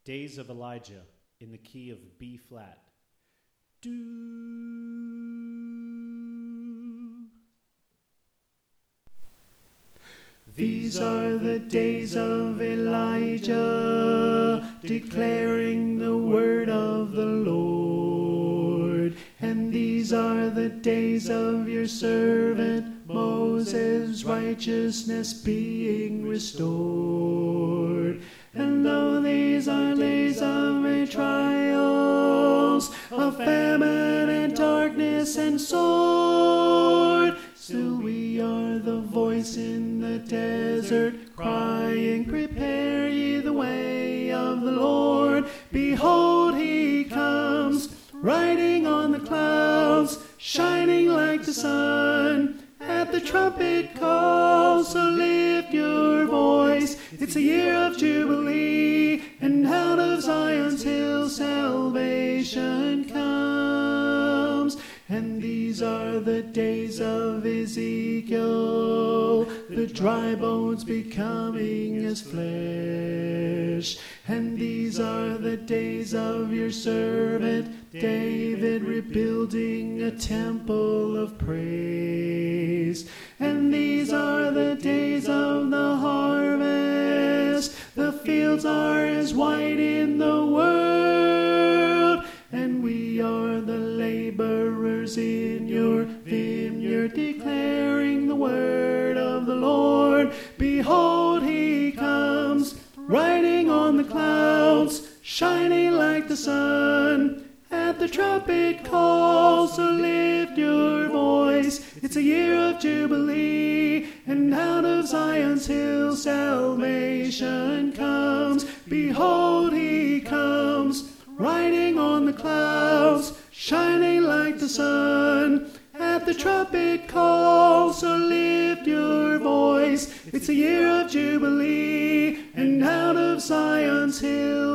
Days of Elijah in the key of B flat. Do. These are the days of Elijah, declaring the word of the Lord. And these are the days of your servant Moses, righteousness being restored. And though these are days of great trials, of famine and darkness and sword, still we are the voice in the desert, crying, prepare ye the way of the Lord. Behold, he comes, riding on the clouds, shining like the sun. At the trumpet call, so lift your voice. It's a year of jubilee, and out of Zion's hill salvation comes. And these are the days of Ezekiel, the dry bones becoming as flesh. And these are the days of your servant David, rebuilding a temple of praise. And these are the days of the harvest, the fields are as white in the world, and we are the laborers in your vineyard, declaring the word of the Lord. Behold, he comes, riding on the clouds, shining like the sun. At the trumpet call, so lift your voice. It's a year of jubilee, and out of Zion's hill salvation comes. Behold, he comes, riding on the clouds, shining like the sun. At the trumpet call, so lift your voice. It's a year of jubilee, and out of Zion's hill